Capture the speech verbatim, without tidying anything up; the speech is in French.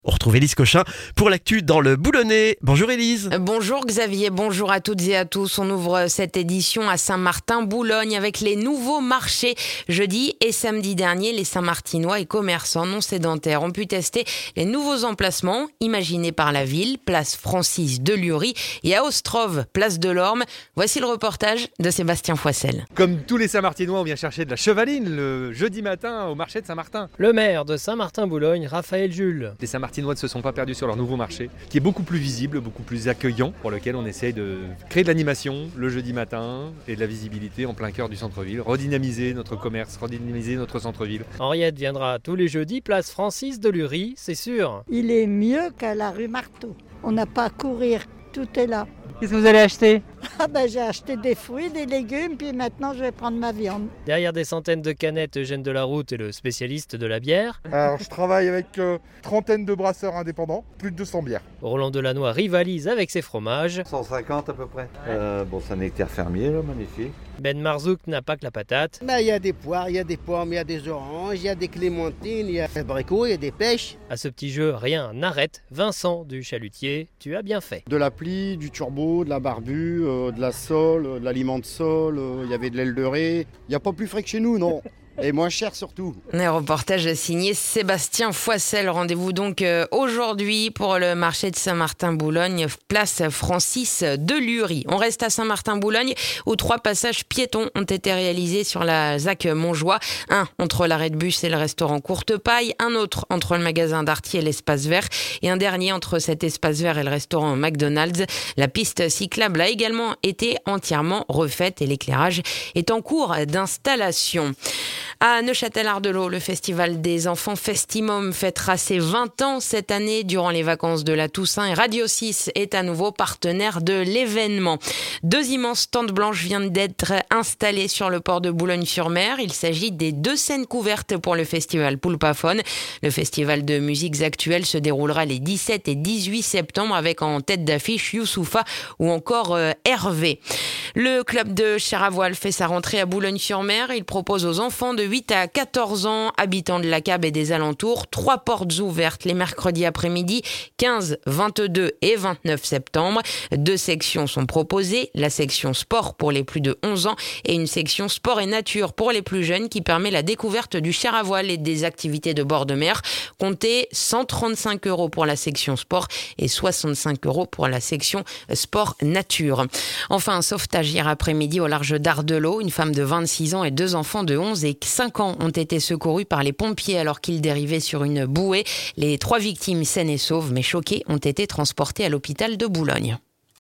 On retrouve Élise Cochin pour l'actu dans le Boulonnais. Bonjour Élise. Bonjour Xavier, bonjour à toutes et à tous. On ouvre cette édition à Saint-Martin-Boulogne avec les nouveaux marchés. Jeudi et samedi dernier, les Saint-Martinois et commerçants non sédentaires ont pu tester les nouveaux emplacements imaginés par la ville, place Francis Delury, et à Ostrov, place de l'Orme. Voici le reportage de Sébastien Foissel. Comme tous les Saint-Martinois, on vient chercher de la chevaline le jeudi matin au marché de Saint-Martin. Le maire de Saint-Martin-Boulogne, Raphaël Jules. Les Saint-Martinois ne se sont pas perdus sur leur nouveau marché, qui est beaucoup plus visible, beaucoup plus accueillant, pour lequel on essaye de créer de l'animation le jeudi matin et de la visibilité en plein cœur du centre-ville, redynamiser notre commerce, redynamiser notre centre-ville. Henriette viendra tous les jeudis, place Francis Delury, c'est sûr. Il est mieux qu'à la rue Marteau. On n'a pas à courir, tout est là. Qu'est-ce que vous allez acheter ? Ah ben j'ai acheté des fruits, des légumes, puis maintenant je vais prendre ma viande. Derrière des centaines de canettes, Eugène Delaroute est le spécialiste de la bière. Alors je travaille avec euh, trentaine de brasseurs indépendants, plus de deux cents bières. Roland Delannoy rivalise avec ses fromages. cent cinquante à peu près. Euh, bon, c'est un nectar fermier, là, magnifique. Ben Marzouk n'a pas que la patate. Ben, il y a des poires, il y a des pommes, il y a des oranges, il y a des clémentines, il y a des abricots, il y a des pêches. À ce petit jeu, rien n'arrête. Vincent du Chalutier, tu as bien fait. De l'appli, du turbo, de la barbue, euh, de la sole, euh, de l'aliment de sol, il euh, y avait de l'aile de raie. Il n'y a pas plus frais que chez nous, non. Et moins cher surtout. Un reportage signé Sébastien Foissel. Rendez-vous donc aujourd'hui pour le marché de Saint-Martin-Boulogne, place Francis Delury. On reste à Saint-Martin-Boulogne où trois passages piétons ont été réalisés sur la ZAC Montjoie. Un entre l'arrêt de bus et le restaurant Courte Paille, un autre entre le magasin Darty et l'espace vert et un dernier entre cet espace vert et le restaurant McDonald's. La piste cyclable a également été entièrement refaite et l'éclairage est en cours d'installation. À Neuchâtel-Ardelot, le festival des enfants Festimum fêtera ses vingt ans cette année durant les vacances de la Toussaint et Radio six est à nouveau partenaire de l'événement. Deux immenses tentes blanches viennent d'être installées sur le port de Boulogne-sur-Mer. Il s'agit des deux scènes couvertes pour le festival Poulpaphone. Le festival de musiques actuelles se déroulera les dix-sept et dix-huit septembre avec en tête d'affiche Youssoupha ou encore euh, Hervé. Le club de Cher-à-Voile fait sa rentrée à Boulogne-sur-Mer. Il propose aux enfants de huit à quatorze ans, habitants de la C A B et des alentours, trois portes ouvertes les mercredis après-midi, quinze, vingt-deux et vingt-neuf septembre. Deux sections sont proposées, la section sport pour les plus de onze ans et une section sport et nature pour les plus jeunes qui permet la découverte du Cher-à-Voile et des activités de bord de mer. Comptez cent trente-cinq euros pour la section sport et soixante-cinq euros pour la section sport nature. Enfin, un sauvetage hier après-midi au large d'Ardelot. Une femme de vingt-six ans et deux enfants de onze et cinq ans ont été secourus par les pompiers alors qu'ils dérivaient sur une bouée. Les trois victimes saines et sauves mais choquées ont été transportées à l'hôpital de Boulogne.